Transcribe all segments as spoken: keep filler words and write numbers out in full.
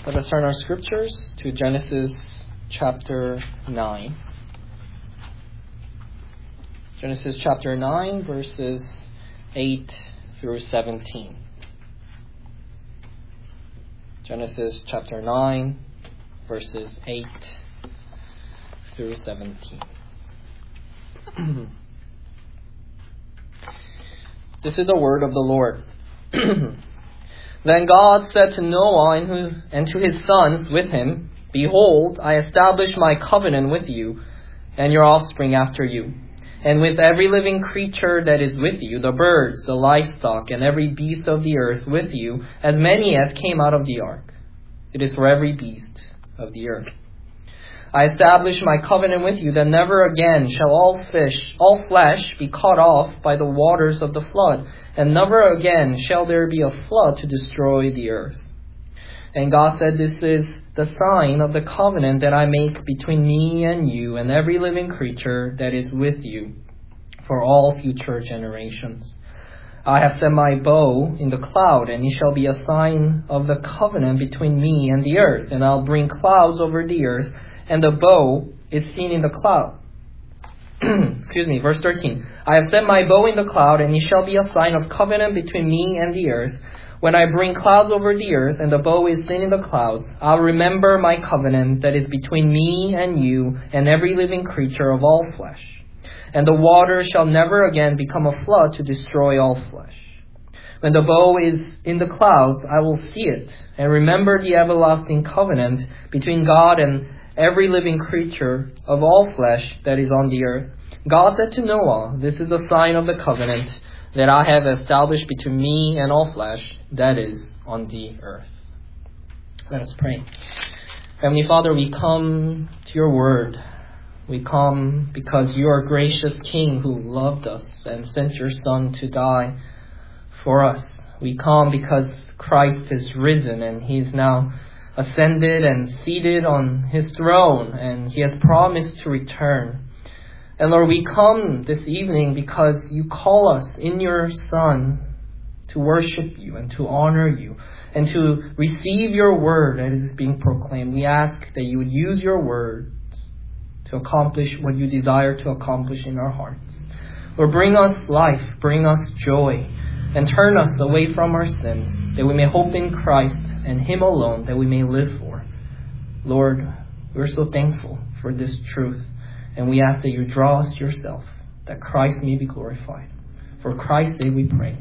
Let us turn our scriptures to Genesis chapter nine. Genesis chapter nine, verses eight through seventeen. Genesis chapter nine, verses eight through seventeen. This is the word of the Lord. Then God said to Noah and to his sons with him, Behold, I establish my covenant with you and your offspring after you, and with every living creature that is with you, the birds, the livestock, and every beast of the earth with you, as many as came out of the ark. It is for every beast of the earth. I establish my covenant with you that never again shall all fish, all flesh be cut off by the waters of the flood, and never again shall there be a flood to destroy the earth. And God said, This is the sign of the covenant that I make between me and you and every living creature that is with you for all future generations. I have set my bow in the cloud, and it shall be a sign of the covenant between me and the earth. And I'll bring clouds over the earth, and the bow is seen in the cloud. Excuse me, verse thirteen. I have set my bow in the cloud, and it shall be a sign of covenant between me and the earth. When I bring clouds over the earth, and the bow is seen in the clouds, I'll remember my covenant that is between me and you and every living creature of all flesh. And the water shall never again become a flood to destroy all flesh. When the bow is in the clouds, I will see it, and remember the everlasting covenant between God and every living creature of all flesh that is on the earth. God said to Noah, This is a sign of the covenant that I have established between me and all flesh that is on the earth. Let us pray. Heavenly Father, we come to your word. We come because you are a gracious King who loved us and sent your Son to die for us. We come because Christ is risen and he is now ascended and seated on his throne, and he has promised to return. And Lord, we come this evening because you call us in your Son to worship you and to honor you and to receive your word as is being proclaimed. We ask that you would use your words to accomplish what you desire to accomplish in our hearts. Lord, bring us life, bring us joy, and turn us away from our sins, that we may hope in Christ and him alone, that we may live for. Lord, we're so thankful for this truth, and we ask that you draw us to yourself, that Christ may be glorified. For Christ's sake we pray.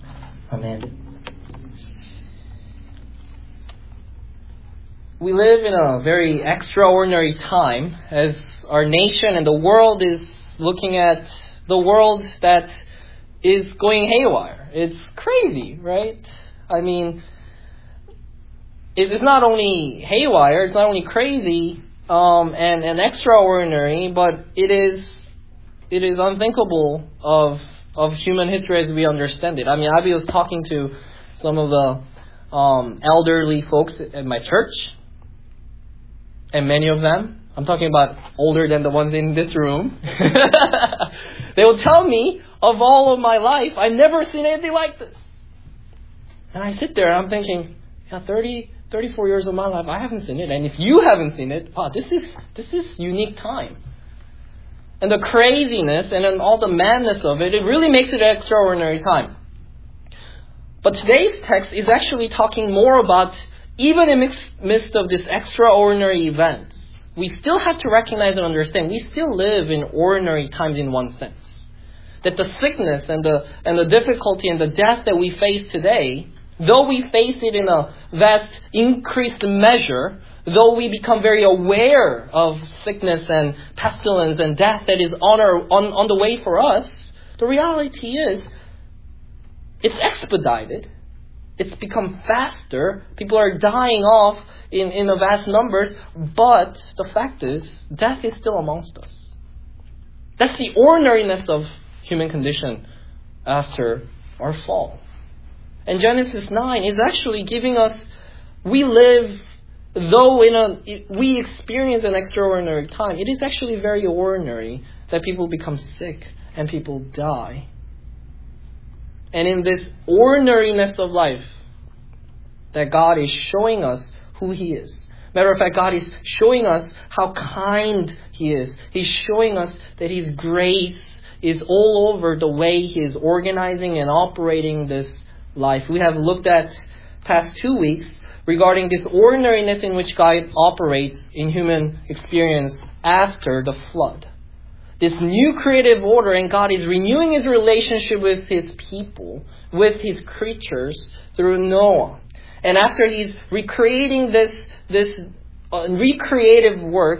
Amen. We live in a very extraordinary time as our nation and the world is looking at the world that is going haywire. It's crazy, right? I mean, it's not only haywire, it's not only crazy um, and, and extraordinary, but it is it is unthinkable of of human history as we understand it. I mean, I was talking to some of the um, elderly folks at my church, and many of them, I'm talking about older than the ones in this room, they will tell me, of all of my life, I've never seen anything like this. And I sit there and I'm thinking, yeah, thirty, thirty-four years of my life, I haven't seen it. And if you haven't seen it, wow, this is this is unique time. And the craziness and then all the madness of it, it really makes it an extraordinary time. But today's text is actually talking more about, even in the midst of this extraordinary events, we still have to recognize and understand we still live in ordinary times in one sense. That the sickness and the and the difficulty and the death that we face today, though we face it in a vast increased measure, though we become very aware of sickness and pestilence and death that is on our on, on the way for us, the reality is it's expedited. It's become faster. People are dying off in, in the vast numbers, but the fact is, death is still amongst us. That's the ordinariness of human condition after our fall. And Genesis nine is actually giving us, we live, though in a, we experience an extraordinary time, it is actually very ordinary that people become sick and people die. And in this ordinariness of life, that God is showing us who He is. Matter of fact, God is showing us how kind He is. He's showing us that His grace is all over the way He is organizing and operating this life. We have looked at past two weeks regarding this ordinariness in which God operates in human experience after the flood. This new creative order, and God is renewing His relationship with His people, with His creatures through Noah. And after He's recreating this, this uh, recreative work,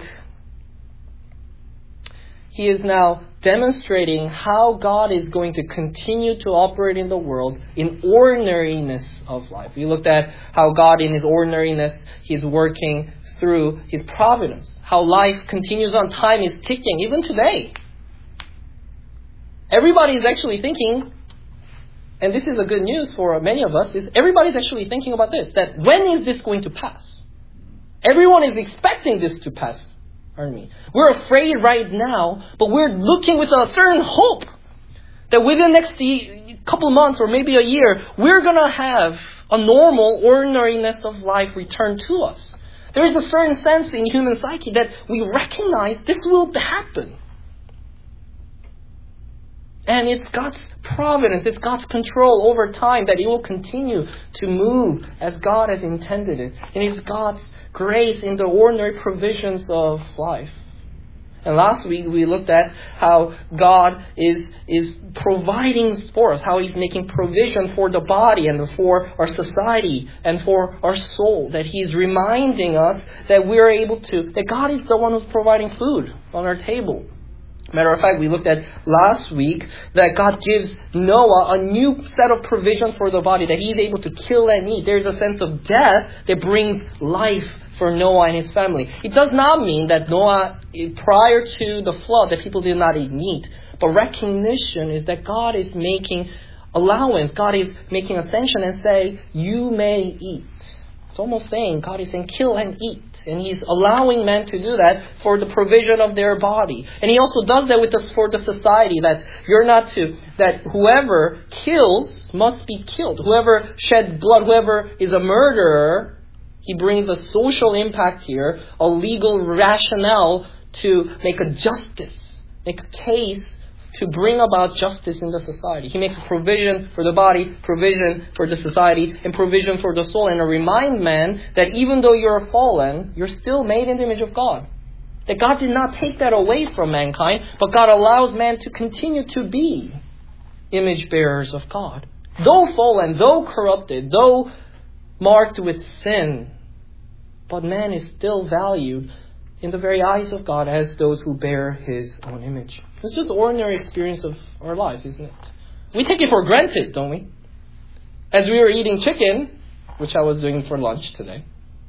He is now demonstrating how God is going to continue to operate in the world in ordinariness of life. We looked at how God in His ordinariness, He's working through His providence. How life continues on, time is ticking, even today. Everybody is actually thinking, and this is the good news for many of us, is everybody's actually thinking about this, that when is this going to pass? Everyone is expecting this to pass. Pardon me. We're afraid right now, but we're looking with a certain hope that within the next couple of months or maybe a year, we're going to have a normal ordinariness of life return to us. There is a certain sense in human psyche that we recognize this will happen. And it's God's providence, it's God's control over time that it will continue to move as God has intended it. And it's God's grace in the ordinary provisions of life. And last week we looked at how God is, is providing for us, how He's making provision for the body and for our society and for our soul. That He's reminding us that we're able to, that God is the one who's providing food on our table. Matter of fact, we looked at last week that God gives Noah a new set of provisions for the body, that he's able to kill and eat. There's a sense of death that brings life for Noah and his family. It does not mean that Noah, prior to the flood, that people did not eat meat. But recognition is that God is making allowance. God is making a sanction and say, you may eat. It's almost saying, God is saying, kill and eat. And He's allowing men to do that for the provision of their body. And He also does that with us for the society, that you're not to, that whoever kills must be killed. Whoever sheds blood, whoever is a murderer, He brings a social impact here, a legal rationale to make a justice, make a case to bring about justice in the society. He makes a provision for the body, provision for the society, and provision for the soul. And to remind man that even though you're fallen, you're still made in the image of God. That God did not take that away from mankind, but God allows man to continue to be image bearers of God. Though fallen, though corrupted, though marked with sin, but man is still valued in the very eyes of God as those who bear His own image. It's just the ordinary experience of our lives, isn't it? We take it for granted, don't we? As we were eating chicken, which I was doing for lunch today,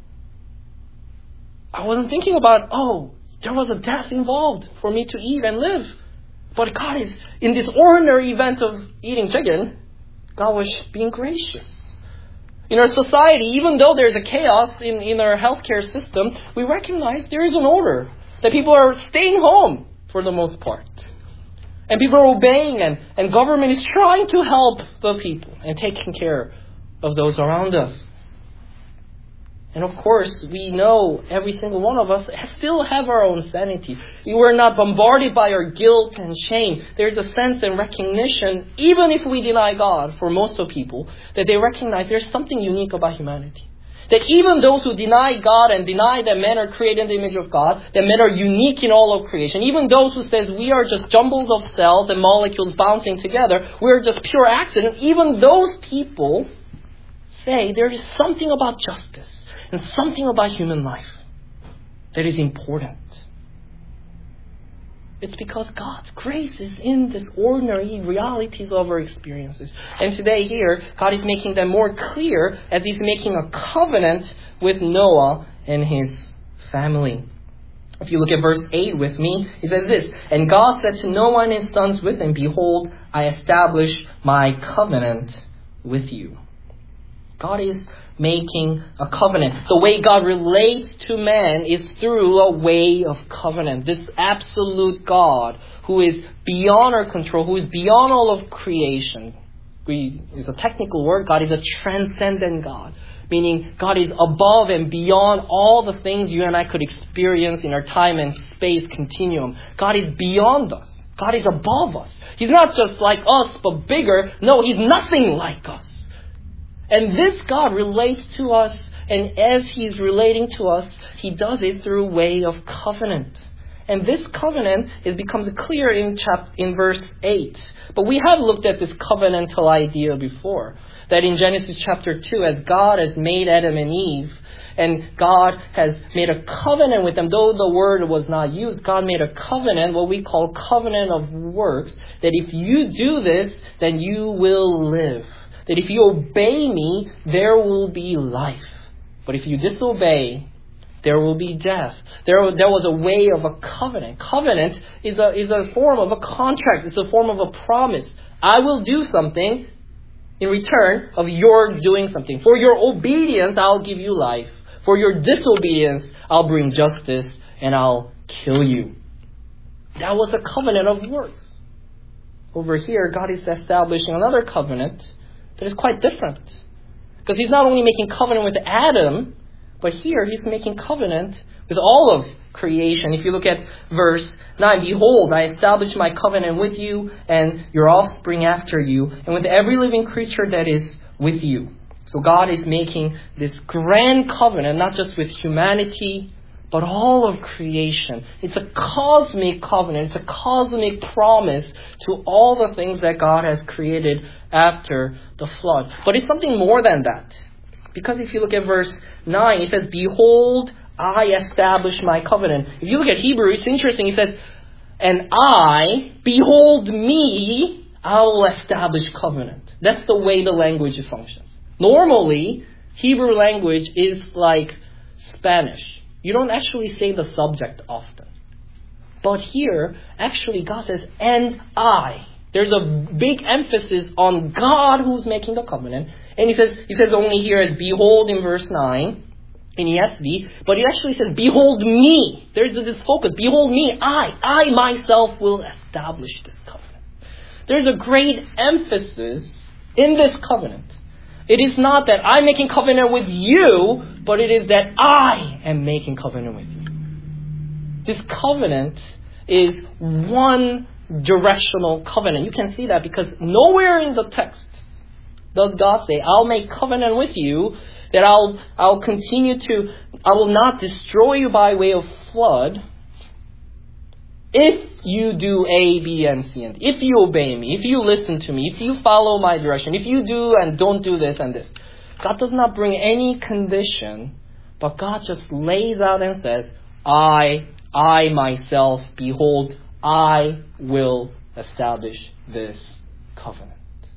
I wasn't thinking about, oh, there was a death involved for me to eat and live. But God is, in this ordinary event of eating chicken, God was being gracious. In our society, even though there's a chaos in, in our healthcare system, we recognize there is an order. That people are staying home for the most part. And people are obeying, and, and government is trying to help the people and taking care of those around us. And of course, we know every single one of us still have our own sanity. We were not bombarded by our guilt and shame. There's a sense and recognition, even if we deny God, for most of people, that they recognize there's something unique about humanity. That even those who deny God and deny that men are created in the image of God, that men are unique in all of creation, even those who says we are just jumbles of cells and molecules bouncing together, we're just pure accident, even those people say there is something about justice and something about human life that is important. It's because God's grace is in this ordinary realities of our experiences. And today here, God is making them more clear as He's making a covenant with Noah and his family. If you look at verse eight with me, it says this, "And God said to Noah and his sons with him, Behold, I establish my covenant with you." God is making a covenant. The way God relates to man is through a way of covenant. This absolute God who is beyond our control, who is beyond all of creation. We, it's a technical word. God is a transcendent God. meaning God is above and beyond all the things you and I could experience in our time and space continuum. God is beyond us. God is above us. He's not just like us, but bigger. No, He's nothing like us. And this God relates to us, and as He's relating to us, He does it through way of covenant. And this covenant is becomes clear in chapter in verse eight. But we have looked at this covenantal idea before. That in Genesis chapter two, as God has made Adam and Eve, and God has made a covenant with them, though the word was not used, God made a covenant, what we call covenant of works, that if you do this, then you will live. That if you obey me, there will be life. But if you disobey, there will be death. There, there was a way of a covenant. Covenant is a, is a form of a contract. It's a form of a promise. I will do something in return of your doing something. For your obedience, I'll give you life. For your disobedience, I'll bring justice and I'll kill you. That was a covenant of works. Over here, God is establishing another covenant that is quite different. Because He's not only making covenant with Adam, but here He's making covenant with all of creation. If you look at verse nine, behold, I establish my covenant with you and your offspring after you, and with every living creature that is with you. So God is making this grand covenant, not just with humanity, but all of creation. It's a cosmic covenant. It's a cosmic promise to all the things that God has created after the flood. But it's something more than that. Because if you look at verse nine, it says, behold, I establish my covenant. If you look at Hebrew, it's interesting. It says, and I, behold me, I will establish covenant. That's the way the language functions. Normally, Hebrew language is like Spanish. You don't actually say the subject often. But here, actually, God says, and I. There's a big emphasis on God who's making the covenant. And he says, he says only here as behold in verse nine, in E S V. But it actually says, behold me. There's this focus. Behold me, I. I myself will establish this covenant. There's a great emphasis in this covenant. It is not that I'm making covenant with you, but it is that I am making covenant with you. This covenant is one directional covenant. You can see that because nowhere in the text does God say, I'll make covenant with you, that I'll I'll continue to, I will not destroy you by way of flood if you do A, B, and C, and D. If you obey me, if you listen to me, if you follow my direction, if you do and don't do this and this. God does not bring any condition, but God just lays out and says, I, I myself, behold, I will establish this covenant.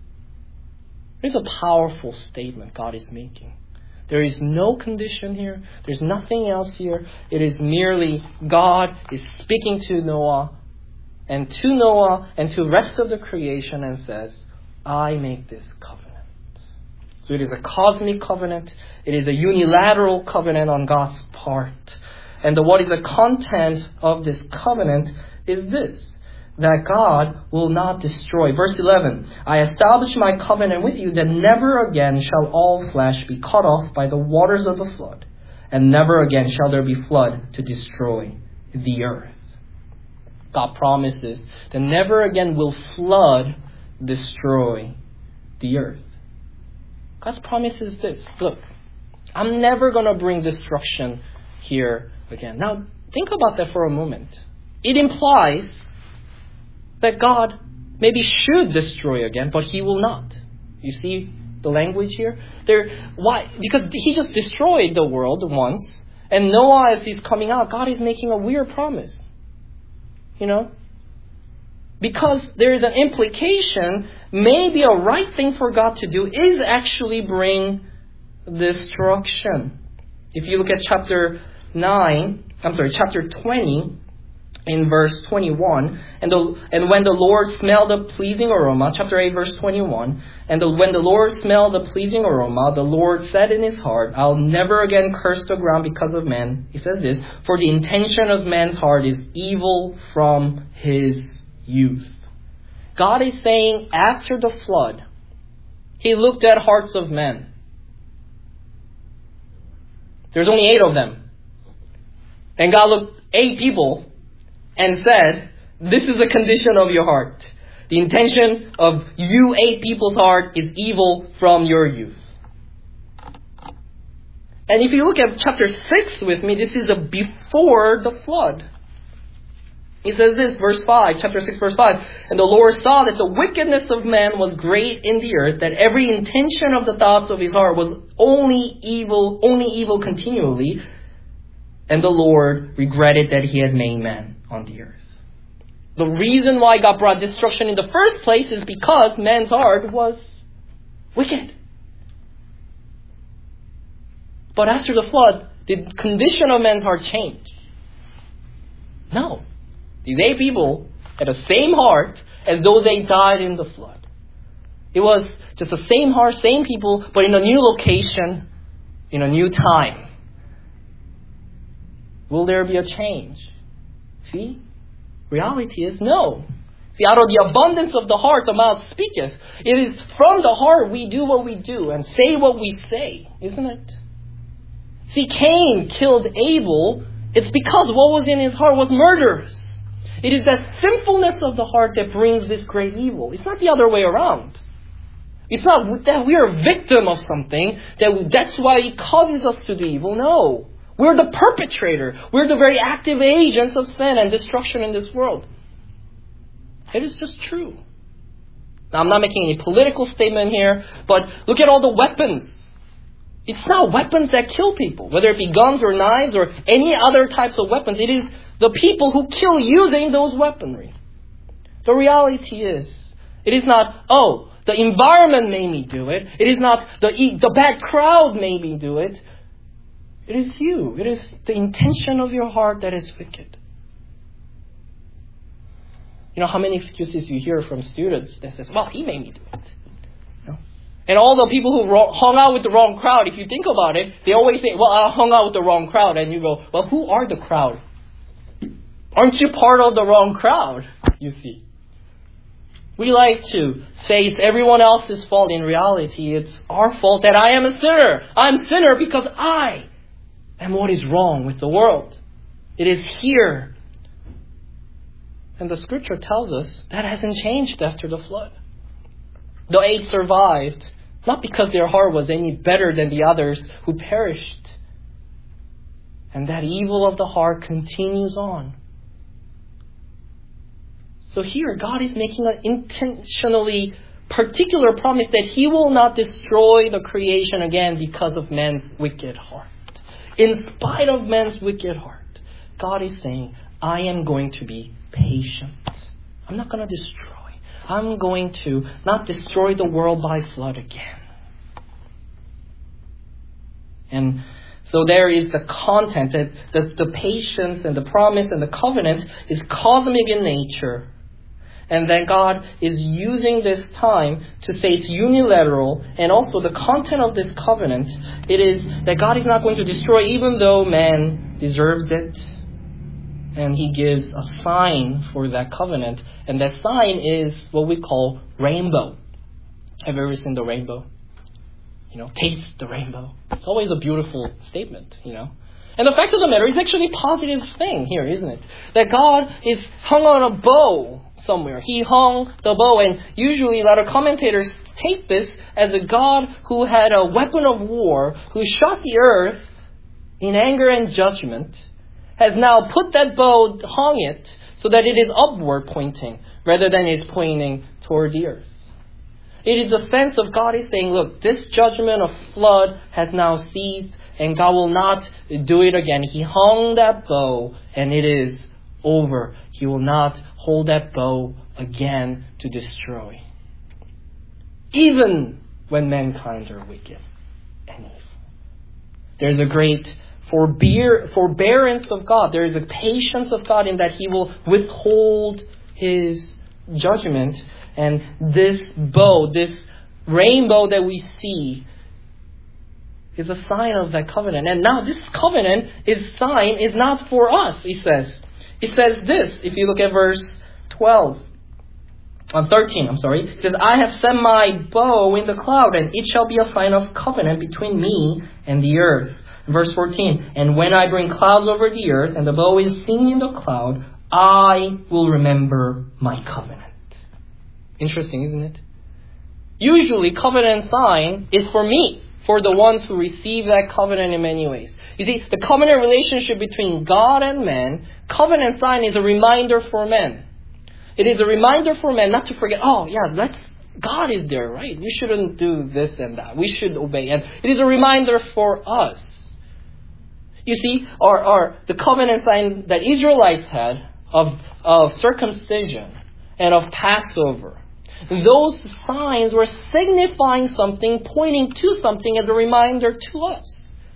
It's a powerful statement God is making. There is no condition here. There's nothing else here. It is merely God is speaking to Noah and to Noah and to the rest of the creation and says, I make this covenant. So it is a cosmic covenant. It is a unilateral covenant on God's part. And the, what is the content of this covenant is this, that God will not destroy. Verse eleven, I establish my covenant with you that never again shall all flesh be cut off by the waters of the flood, and never again shall there be flood to destroy the earth. God promises that never again will flood destroy the earth. God's promise is this. Look, I'm never going to bring destruction here again. Now, think about that for a moment. It implies that God maybe should destroy again, but He will not. You see the language here? There, why? Because He just destroyed the world once, and Noah, as he's coming out, God is making a weird promise. You know? Because there is an implication, maybe a right thing for God to do is actually bring destruction. If you look at chapter nine, I'm sorry, chapter twenty, in verse twenty-one, and the, and when the Lord smelled a pleasing aroma, chapter eight, verse twenty-one, and the, when the Lord smelled a pleasing aroma, the Lord said in His heart, I'll never again curse the ground because of man. He says this, for the intention of man's heart is evil from his youth. God is saying after the flood, He looked at hearts of men. There's only eight of them. And God looked eight people and said, this is the condition of your heart. The intention of you eight people's heart is evil from your youth. And if you look at chapter six with me, this is a before the flood. He says this, verse five, chapter six, verse five. And the Lord saw that the wickedness of man was great in the earth, that every intention of the thoughts of his heart was only evil, only evil continually. And the Lord regretted that he had made man on the earth. The reason why God brought destruction in the first place is because man's heart was wicked. But after the flood, did the condition of man's heart change? No. These eight people had the same heart as though they died in the flood. It was just the same heart, same people, but in a new location, in a new time. Will there be a change? See? Reality is no. See, out of the abundance of the heart, the mouth speaketh. It is from the heart we do what we do and say what we say, isn't it? See, Cain killed Abel. It's because what was in his heart was murderous. It is that sinfulness of the heart that brings this great evil. It's not the other way around. It's not that we are a victim of something, that that's why it causes us to do evil. No. We're the perpetrator. We're the very active agents of sin and destruction in this world. It is just true. Now, I'm not making any political statement here, but look at all the weapons. It's not weapons that kill people, whether it be guns or knives or any other types of weapons. It is the people who kill using those weaponry. The reality is, it is not, oh, the environment made me do it. It is not the the bad crowd made me do it. It is you. It is the intention of your heart that is wicked. You know how many excuses you hear from students that says, well, he made me do it. You know? And all the people who ro- hung out with the wrong crowd, if you think about it, they always say, well, I hung out with the wrong crowd. And you go, well, who are the crowd? Aren't you part of the wrong crowd, you see? We like to say it's everyone else's fault. In reality, it's our fault that I am a sinner. I'm a sinner because I am what is wrong with the world. It is here. And the scripture tells us that hasn't changed after the flood. The eight survived, not because their heart was any better than the others who perished. And that evil of the heart continues on. So here, God is making an intentionally particular promise that He will not destroy the creation again because of man's wicked heart. In spite of man's wicked heart, God is saying, I am going to be patient. I'm not going to destroy. I'm going to not destroy the world by flood again. And so there is the content, that the, the patience and the promise and the covenant is cosmic in nature. And that God is using this time to say it's unilateral. And also the content of this covenant, it is that God is not going to destroy even though man deserves it. And He gives a sign for that covenant. And that sign is what we call rainbow. Have you ever seen the rainbow? You know, taste the rainbow. It's always a beautiful statement, you know. And the fact of the matter is actually a positive thing here, isn't it? That God is hung on a bow somewhere. He hung the bow, and usually a lot of commentators take this as a God who had a weapon of war, who shot the earth in anger and judgment, has now put that bow, hung it, so that it is upward pointing, rather than is pointing toward the earth. It is the sense of God is saying, look, this judgment of flood has now ceased, and God will not do it again. He hung that bow, and it is over. He will not hold that bow again to destroy. Even when mankind are wicked and evil. There's a great forbear, forbearance of God. There is a patience of God in that He will withhold His judgment. And this bow, this rainbow that we see, is a sign of that covenant. And now this covenant is sign is not for us, He says. It says this, if you look at verse twelve. Um, thirteen, I'm sorry. It says, I have set my bow in the cloud, and it shall be a sign of covenant between me and the earth. Verse fourteen, and when I bring clouds over the earth, and the bow is seen in the cloud, I will remember my covenant. Interesting, isn't it? Usually, covenant sign is for me, for the ones who receive that covenant in many ways. You see, the covenant relationship between God and man, covenant sign is a reminder for men. It is a reminder for men not to forget, oh yeah, let's, God is there, right? We shouldn't do this and that. We should obey. And it is a reminder for us. You see, our, our, the covenant sign that Israelites had of, of circumcision and of Passover, those signs were signifying something, pointing to something as a reminder to us.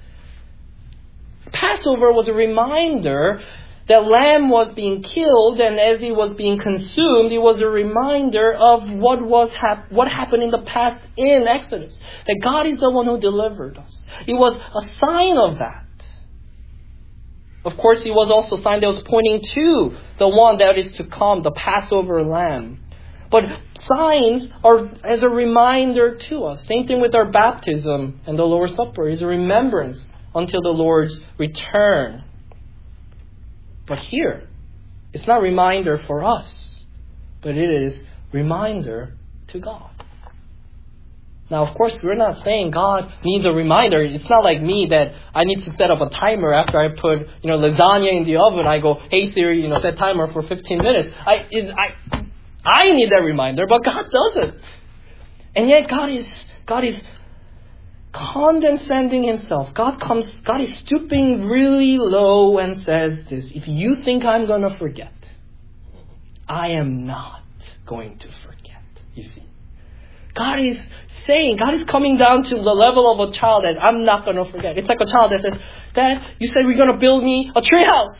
Passover was a reminder that lamb was being killed, and as it was being consumed, it was a reminder of what was hap- what happened in the past in Exodus. That God is the one who delivered us. It was a sign of that. Of course, it was also a sign that was pointing to the one that is to come, the Passover lamb. But signs are as a reminder to us. Same thing with our baptism and the Lord's Supper is a remembrance until the Lord's return. But here, it's not a reminder for us, but it is reminder to God. Now, of course, we're not saying God needs a reminder. It's not like me that I need to set up a timer after I put, you know, lasagna in the oven. I go, hey Siri, you know, set timer for fifteen minutes. I, it, I, I need that reminder, but God doesn't. And yet, God is, God is condescending himself. God comes, God is stooping really low and says this, if you think I'm going to forget, I am not going to forget. You see, God is saying, God is coming down to the level of a child that I'm not going to forget. It's like a child that says, Dad, you said we're going to build me a tree house.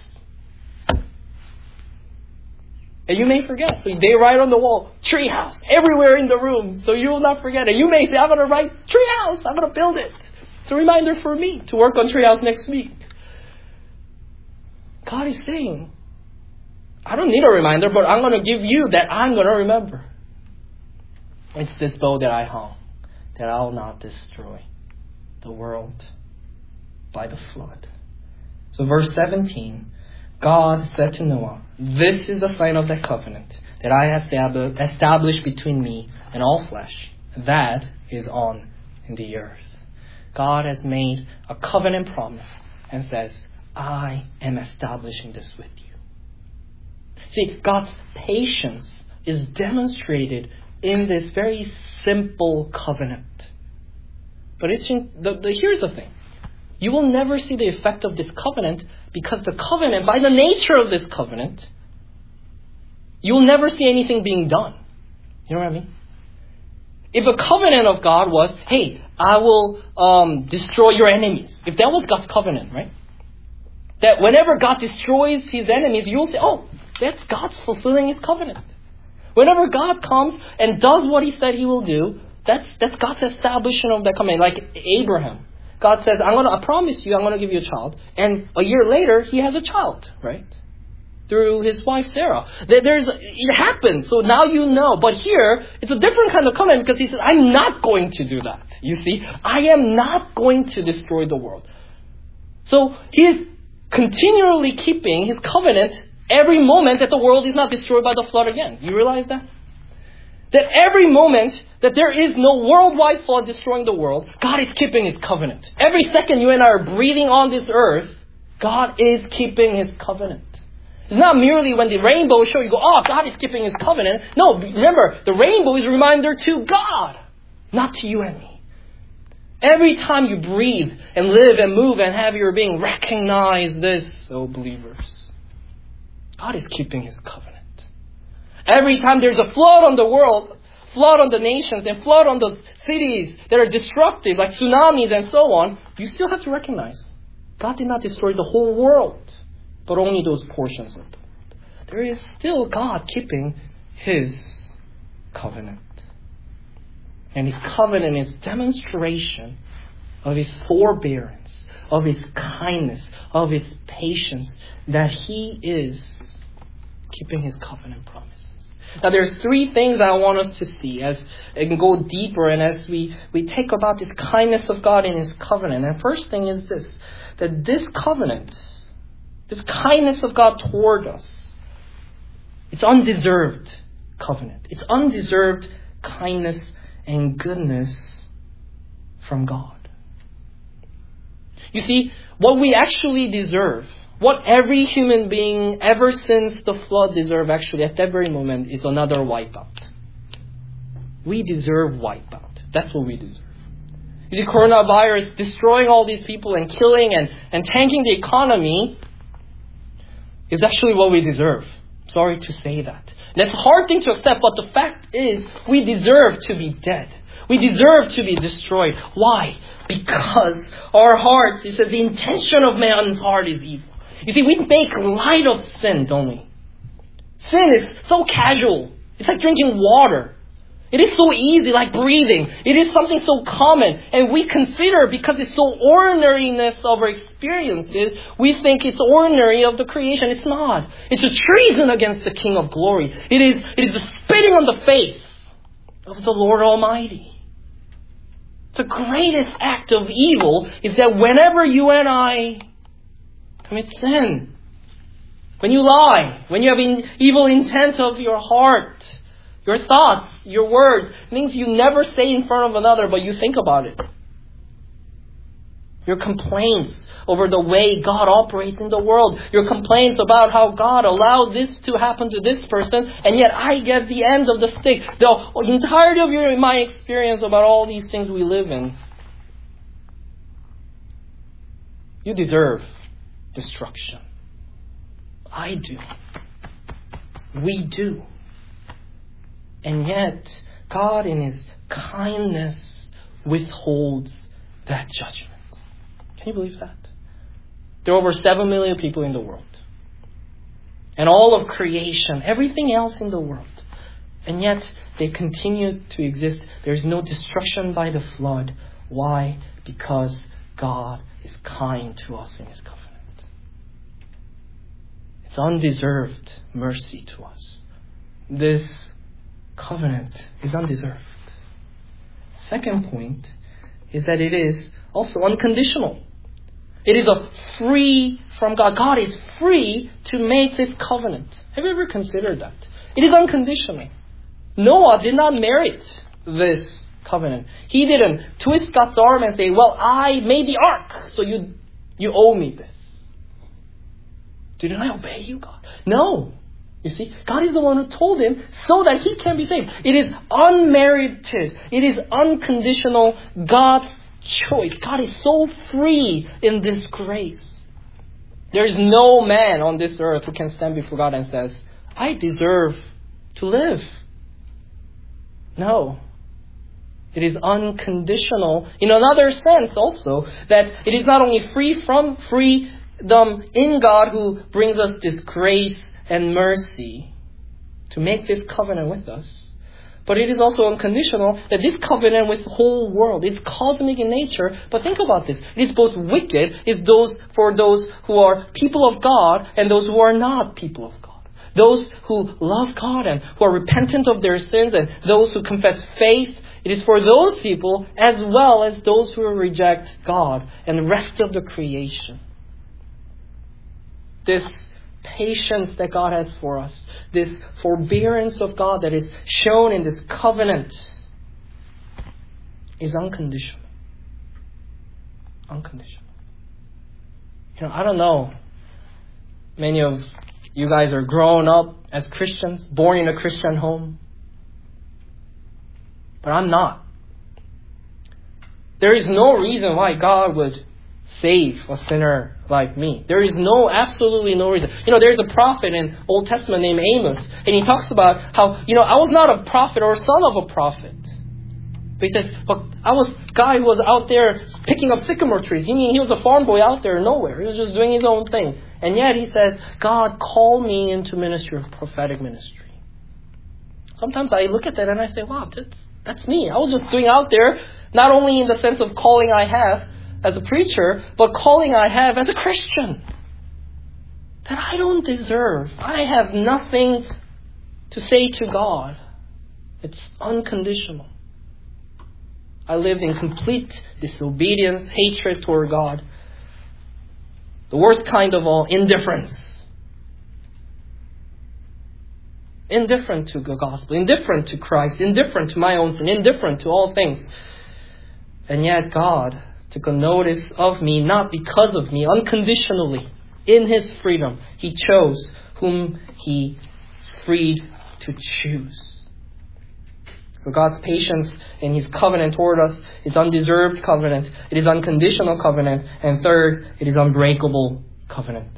And you may forget. So they write on the wall, tree house, everywhere in the room. So you will not forget it. You may say, I'm going to write tree house. I'm going to build it. It's a reminder for me to work on tree house next week. God is saying, I don't need a reminder, but I'm going to give you that I'm going to remember. It's this bow that I hung, that I will not destroy the world by the flood. So verse seventeen, God said to Noah, this is the sign of the covenant that I have established between me and all flesh. That is on the earth. God has made a covenant promise and says, I am establishing this with you. See, God's patience is demonstrated in this very simple covenant. But it's in, the, the, here's the thing. You will never see the effect of this covenant because the covenant, by the nature of this covenant, you will never see anything being done. You know what I mean? If a covenant of God was, hey, I will um, destroy your enemies. If that was God's covenant, right? That whenever God destroys his enemies, you'll say, oh, that's God's fulfilling his covenant. Whenever God comes and does what he said he will do, that's that's God's establishment of that covenant. Like Abraham. God says, I'm gonna I promise you I'm gonna give you a child. And a year later he has a child, right? Through his wife Sarah. There's it happens, so now you know. But here it's a different kind of covenant because he says, I'm not going to do that. You see? I am not going to destroy the world. So he is continually keeping his covenant every moment that the world is not destroyed by the flood again. You realize that? That every moment that there is no worldwide flood destroying the world, God is keeping his covenant. Every second you and I are breathing on this earth, God is keeping his covenant. It's not merely when the rainbow shows you go, oh, God is keeping his covenant. No, remember, the rainbow is a reminder to God, not to you and me. Every time you breathe and live and move and have your being, recognize this, oh believers. God is keeping his covenant. Every time there's a flood on the world, flood on the nations, and flood on the cities that are destructive, like tsunamis and so on, you still have to recognize God did not destroy the whole world, but only those portions of the world. There is still God keeping his covenant. And his covenant is demonstration of his forbearance, of his kindness, of his patience, that he is keeping his covenant promises. Now there's three things I want us to see as and go deeper and as we, we take about this kindness of God in his covenant. And first thing is this, that this covenant, this kindness of God toward us, it's undeserved covenant. It's undeserved kindness and goodness from God. You see, what we actually deserve, what every human being ever since the flood deserve actually at that very moment is another wipeout. We deserve wipeout. That's what we deserve. You see, coronavirus destroying all these people and killing and, and tanking the economy is actually what we deserve. Sorry to say that. That's a hard thing to accept, but the fact is we deserve to be dead. We deserve to be destroyed. Why? Because our hearts, it says the intention of man's heart is evil. You see, we make light of sin, don't we? Sin is so casual. It's like drinking water. It is so easy, like breathing. It is something so common. And we consider, because it's so ordinariness of our experiences, we think it's ordinary of the creation. It's not. It's a treason against the King of Glory. It is, it is the spitting on the face of the Lord Almighty. The greatest act of evil is that whenever you and I commit sin, when you lie, when you have in, evil intent of your heart, your thoughts, your words, things you never say in front of another, but you think about it. Your complaints over the way God operates in the world. Your complaints about how God allowed this to happen to this person, and yet I get the end of the stick. The entirety of your, my experience about all these things we live in. You deserve destruction. I do. We do. And yet, God in His kindness withholds that judgment. Can you believe that? There are over seven million people in the world. And all of creation, everything else in the world. And yet, they continue to exist. There's no destruction by the flood. Why? Because God is kind to us in His covenant. It's undeserved mercy to us. This covenant is undeserved. Second point is that it is also unconditional. It is a free from God. God is free to make this covenant. Have you ever considered that? It is unconditional. Noah did not merit this covenant. He didn't twist God's arm and say, well, I made the ark, so you, you owe me this. Didn't I obey you, God? No. You see, God is the one who told him so that he can be saved. It is unmerited. It is unconditional. God's choice. God is so free in this grace. There is no man on this earth who can stand before God and says, I deserve to live. No. It is unconditional in another sense also, that it is not only free from freedom in God who brings us this grace and mercy to make this covenant with us. But it is also unconditional that this covenant with the whole world is cosmic in nature. But think about this. It is both wicked, it's those for those who are people of God and those who are not people of God. Those who love God and who are repentant of their sins and those who confess faith. It is for those people as well as those who reject God and the rest of the creation. This patience that God has for us, this forbearance of God that is shown in this covenant is unconditional. Unconditional. You know, I don't know. Many of you guys are grown up as Christians, born in a Christian home. But I'm not. There is no reason why God would save a sinner like me. There is no, absolutely no reason. You know, there's a prophet in Old Testament named Amos, and he talks about how, you know, I was not a prophet or a son of a prophet. But he says, but I was a guy who was out there picking up sycamore trees. He mean he was a farm boy out there nowhere. He was just doing his own thing. And yet he says, God called me into ministry of prophetic ministry. Sometimes I look at that and I say, wow, that's, that's me. I was just doing out there, not only in the sense of calling I have as a preacher, but calling I have as a Christian. That I don't deserve. I have nothing to say to God. It's unconditional. I lived in complete disobedience, hatred toward God. The worst kind of all, indifference. Indifferent to the gospel, indifferent to Christ, indifferent to my own sin, indifferent to all things. And yet God took a notice of me, not because of me, unconditionally. In His freedom, He chose whom He freed to choose. So God's patience in His covenant toward us is undeserved covenant. It is unconditional covenant. And third, it is unbreakable covenant.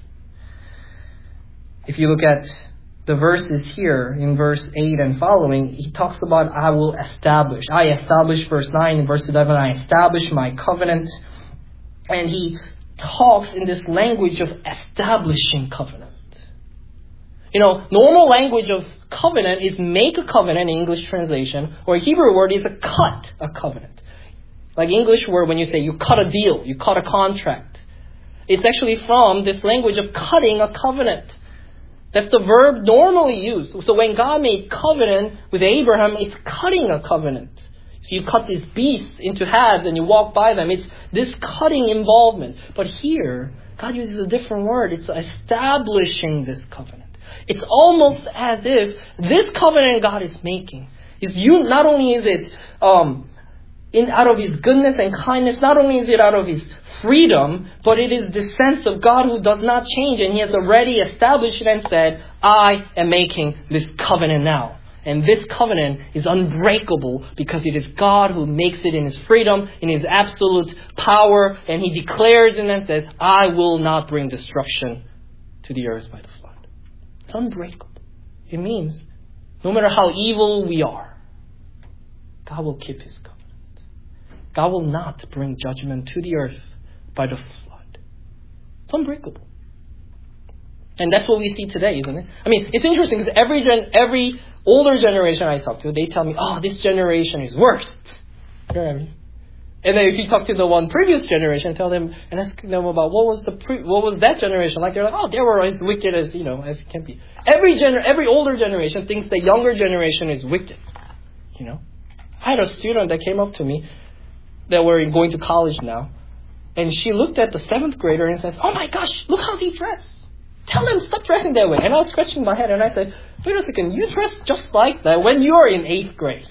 If you look at the verses here in verse eight and following, he talks about I will establish. I establish, verse nine, in verse eleven, I establish my covenant. And he talks in this language of establishing covenant. You know, normal language of covenant is make a covenant in English translation, or a Hebrew word is a cut a covenant. Like English word when you say you cut a deal, you cut a contract. It's actually from this language of cutting a covenant. That's the verb normally used. So when God made covenant with Abraham, it's cutting a covenant. So you cut these beasts into halves and you walk by them. It's this cutting involvement. But here, God uses a different word. It's establishing this covenant. It's almost as if this covenant God is making is you. Not only is it um, in out of His goodness and kindness, not only is it out of His freedom, but it is the sense of God who does not change, and He has already established it and said, I am making this covenant now. And this covenant is unbreakable because it is God who makes it in His freedom, in His absolute power, and He declares it and says, I will not bring destruction to the earth by the flood. It's unbreakable. It means no matter how evil we are, God will keep His covenant. God will not bring judgment to the earth by the flood. It's unbreakable. And that's what we see today, isn't it? I mean, it's interesting because every gen, every older generation I talk to, they tell me, oh, this generation is worst. You know what I mean? And then if you talk to the one previous generation, tell them and ask them about what was the pre, what was that generation like, they're like, oh, they were as wicked as, you know, as it can be. Every gener- every older generation thinks the younger generation is wicked. You know? I had a student that came up to me that were going to college now. And she looked at the seventh grader and says, oh my gosh, look how they dress. Tell them stop dressing that way. And I was scratching my head and I said, wait a second, you dress just like that when you were in eighth grade.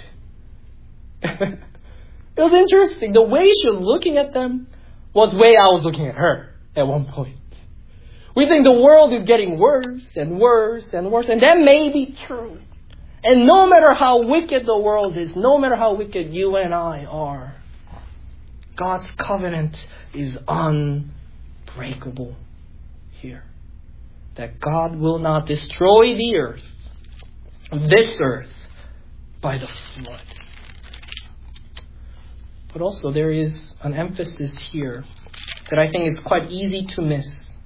It was interesting. The way she was looking at them was the way I was looking at her at one point. We think the world is getting worse and worse and worse. And that may be true. And no matter how wicked the world is, no matter how wicked you and I are, God's covenant is unbreakable here. That God will not destroy the earth, this earth, by the flood. But also there is an emphasis here that I think is quite easy to miss.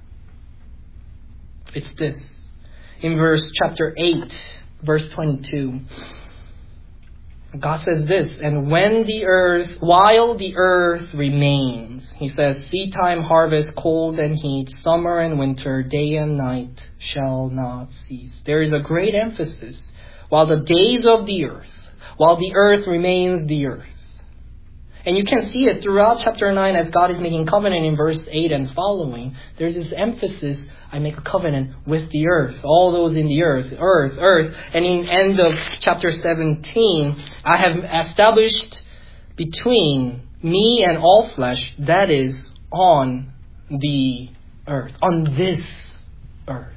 It's this. In verse chapter eight, verse twenty-two. God says this, and when the earth, while the earth remains, He says, seed time, harvest, cold and heat, summer and winter, day and night shall not cease. There is a great emphasis. While the days of the earth, while the earth remains the earth. And you can see it throughout chapter nine as God is making covenant in verse eight and following. There's this emphasis, I make a covenant with the earth. All those in the earth, earth, earth. And in end of chapter seventeen, I have established between me and all flesh, that is, on the earth, on this earth.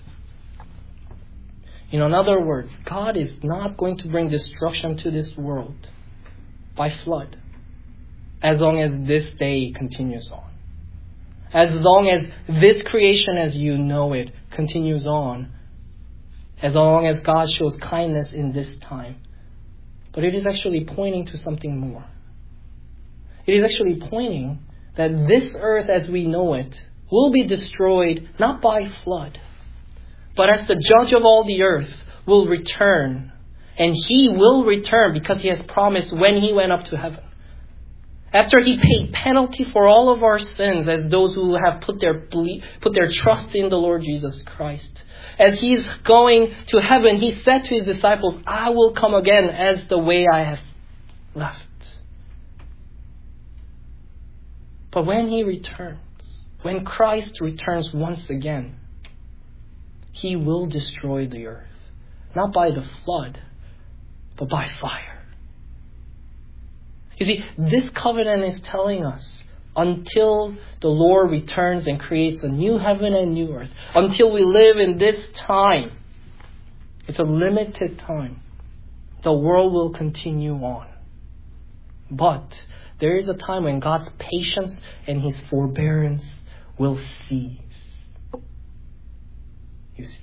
In other words, God is not going to bring destruction to this world by flood. As long as this day continues on. As long as this creation as you know it continues on. As long as God shows kindness in this time. But it is actually pointing to something more. It is actually pointing that this earth as we know it will be destroyed not by flood, but as the judge of all the earth will return. And He will return because He has promised when He went up to heaven. After He paid penalty for all of our sins as those who have put their put their trust in the Lord Jesus Christ. As He's going to heaven, He said to His disciples, I will come again as the way I have left. But when He returns, when Christ returns once again, He will destroy the earth. Not by the flood, but by fire. You see, this covenant is telling us, until the Lord returns and creates a new heaven and new earth, until we live in this time, it's a limited time, the world will continue on. But there is a time when God's patience and His forbearance will cease. You see.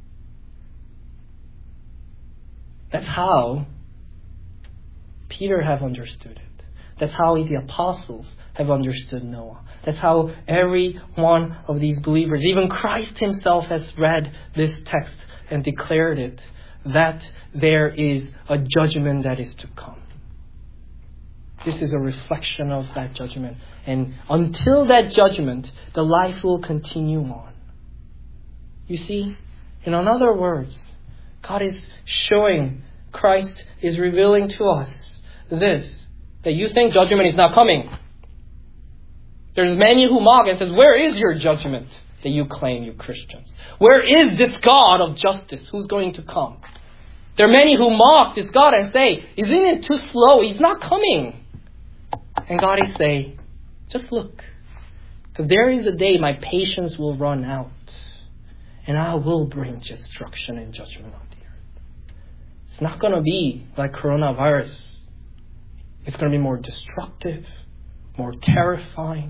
That's how Peter have understood it. That's how the apostles have understood Noah. That's how every one of these believers, even Christ Himself, has read this text and declared it, that there is a judgment that is to come. This is a reflection of that judgment. And until that judgment, the life will continue on. You see, in other words, God is showing, Christ is revealing to us this, that you think judgment is not coming. There's many who mock and says, where is your judgment that you claim, you Christians? Where is this God of justice who's going to come? There are many who mock this God and say, isn't it too slow? He's not coming. And God is saying, just look. For there is a day my patience will run out. And I will bring destruction and judgment on the earth. It's not going to be like coronavirus. It's going to be more destructive, more terrifying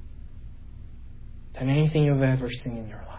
than anything you've ever seen in your life.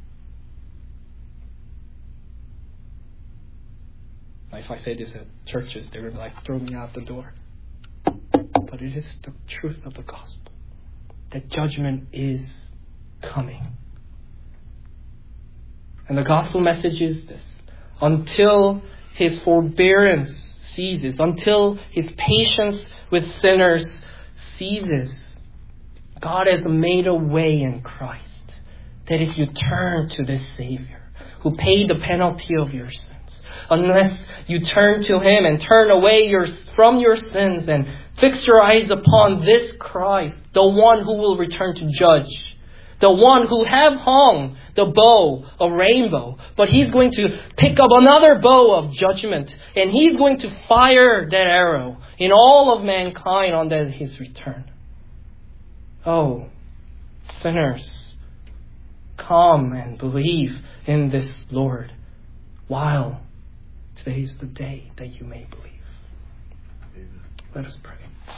Now, if I say this at churches, they're going to like throw me out the door. But it is the truth of the gospel. That judgment is coming. And the gospel message is this. Until His forbearance ceases, until His patience with sinners ceases, God has made a way in Christ. That if you turn to this Savior, who paid the penalty of your sins, unless you turn to Him and turn away your, from your sins and fix your eyes upon this Christ, the one who will return to judge, the one who have hung the bow of rainbow, but He's going to pick up another bow of judgment, and He's going to fire that arrow in all of mankind on that His return. Oh, sinners, come and believe in this Lord, while today is the day that you may believe. Amen. Let us pray.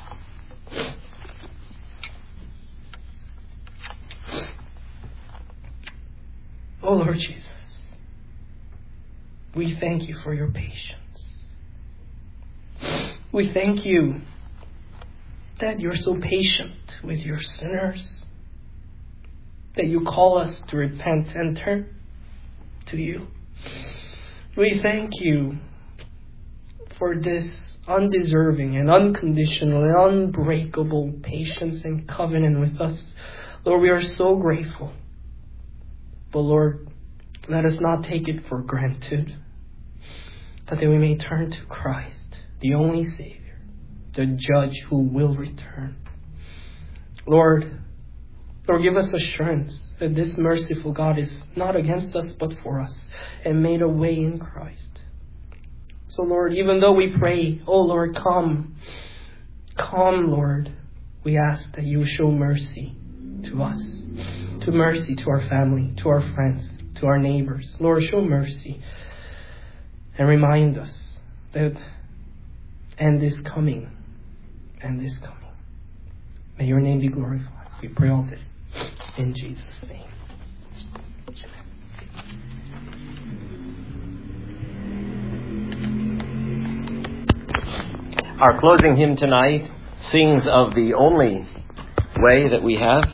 Oh Lord Jesus, we thank You for Your patience. We thank You that You're so patient with Your sinners, that You call us to repent and turn to You. We thank You for this undeserving and unconditional and unbreakable patience and covenant with us. Lord, we are so grateful. But Lord, let us not take it for granted, but that we may turn to Christ, the only Savior, the Judge who will return. Lord, Lord, give us assurance that this merciful God is not against us but for us, and made a way in Christ. So Lord, even though we pray, oh Lord, come, come Lord, we ask that You show mercy to us, to mercy to our family, to our friends, to our neighbors. Lord, show mercy and remind us that end is coming, end is coming. May Your name be glorified. We pray all this in Jesus' name. Our closing hymn tonight sings of the only way that we have